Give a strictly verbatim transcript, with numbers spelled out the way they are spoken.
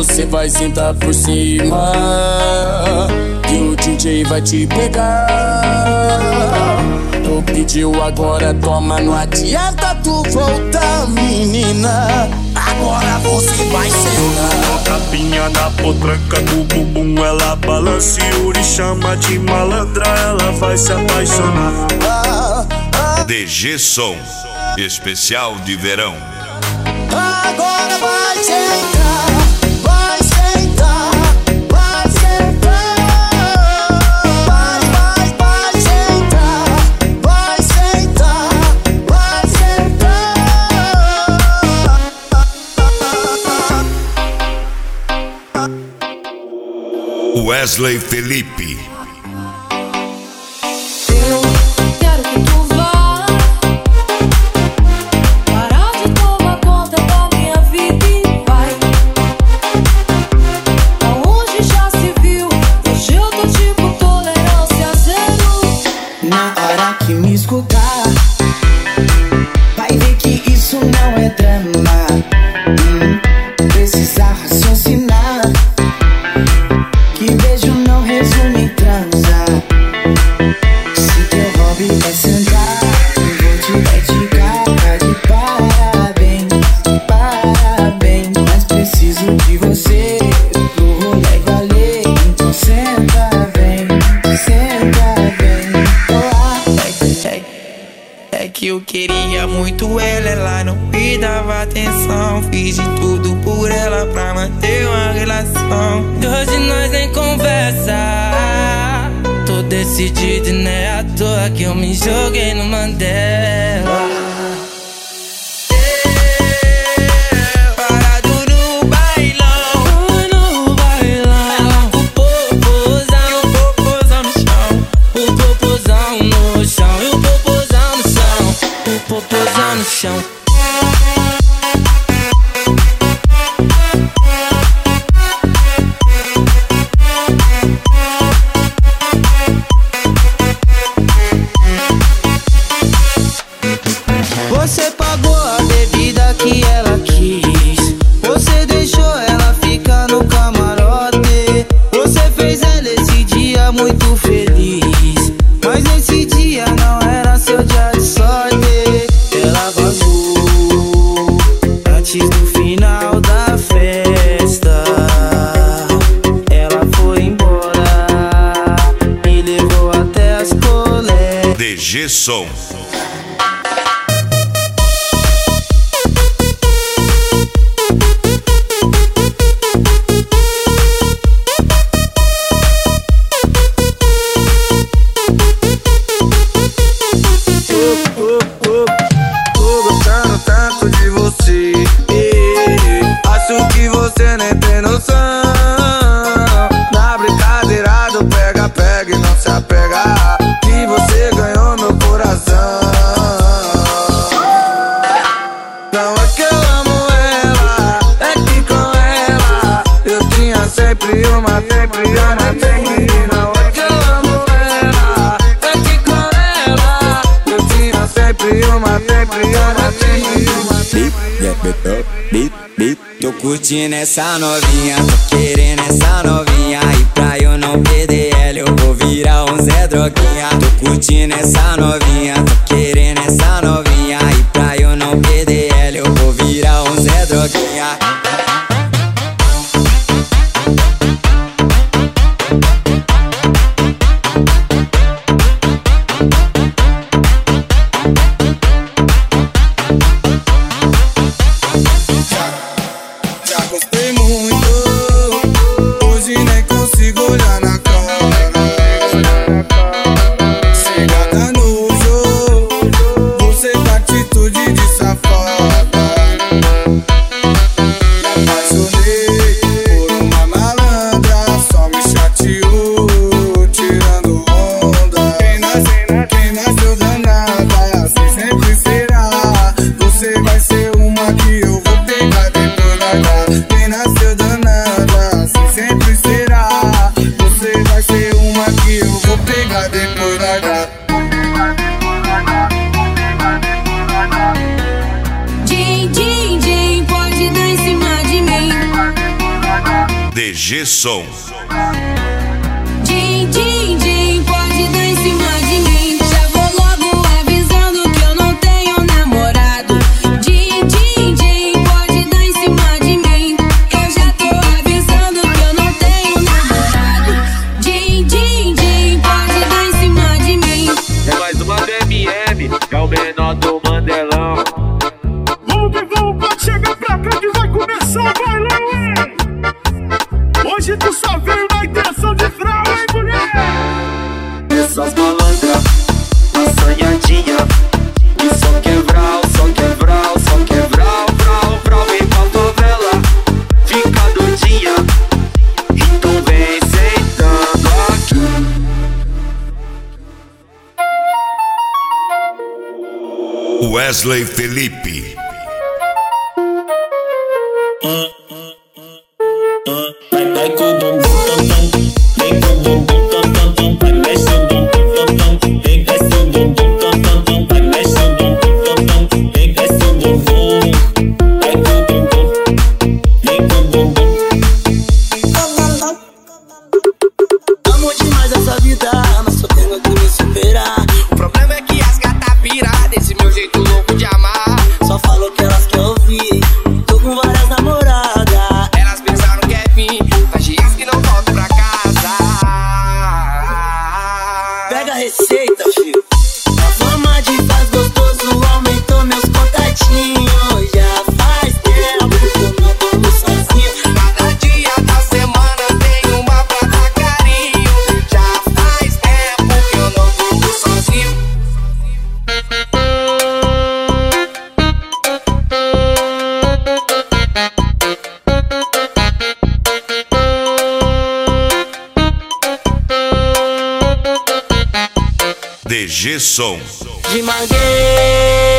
você vai sentar por cima, que o D J vai te pegar. Tu pediu, agora toma, não adianta tu voltar, menina. Agora você vai sentar. Tapinha na potranca do bumbum, ela balança e Yuri chama de malandra, ela vai se apaixonar. ah, ah. D G Som, especial de verão. Agora vai sentar, vai sentar, vai sentar. Vai, vai, vai sentar, vai sentar, vai sentar. Wesley Felipe. Eu queria muito ela, ela não me dava atenção. Fiz de tudo por ela pra manter uma relação. Hoje nós nem conversa. Tô decidido e não é à toa que eu me joguei no Mandela. Popozão no chão. Você pagou a bebida que ela quis. Você deixou ela ficar no camarote. Você fez ela esse dia muito feliz, mas esse dia não era seu dia de sorte. Ela vazou antes do final da festa. Ela foi embora, me levou até as colegas. D G Som. Acho que você nem tem noção. Na brincadeira do pega, pega e não se apega, que você ganhou meu coração. Não é que eu amo ela, é que com ela eu tinha sempre uma, sempre uma, sempre. Não é que eu amo ela, é que com ela eu tinha sempre uma, sempre uma, sempre. Tô curtindo essa novinha, tô querendo essa novinha. E pra eu não perder ela, eu vou virar um Zé Droguinha. Tô curtindo essa novinha, tô querendo essa novinha. E pra eu não perder ela, eu vou virar um Zé Droguinha. Gostei muito, hoje nem consigo olhar na cara. Chegada no jogo, D G Som. Din, din, din, pode dar em cima de mim. Já vou logo avisando que eu não tenho namorado. Din, din, din, pode dar em cima de mim. Eu já tô avisando que eu não tenho namorado. Din, din, din, pode dar em cima de mim. É mais uma do M M, é o menor do Mandelão. Vamos que vamos, pode chegar pra cá que vai começar o bailão, hein? Hoje tu só veio na intenção de frau, hein, mulher? Essas malandras, assanhadinha, e só quebral, só quebral, só quebral, vral, vral. Vem pra favela, fica doidinha, então vem sentando aqui. Wesley Felipe. Vai com o bumbum tam tam, vem com o bumbum tam tam tam, vai mexe o bumbum tam tam, vem desce o bumbum tam tam tam, vai mexe o bumbum tam tam, vem desce o bumbum, vai com o bumbum, vem com o bumbum. Amo demais essa vida, mas só tenho que me superar. O problema é que as gatas piram desse meu jeito louco de amar. Só falo que elas querem ouvir, tô com várias namoradas. Elas pensaram que é fim, mas dias que não volto pra casa. Pega a receita, filho. A fama de faz gostoso aumentou meus contatinhos. Já faz tempo que eu não durmo sozinho. Cada dia da semana tem uma pra dar carinho. Já faz tempo que eu não durmo sozinho. D G Som. De mangueira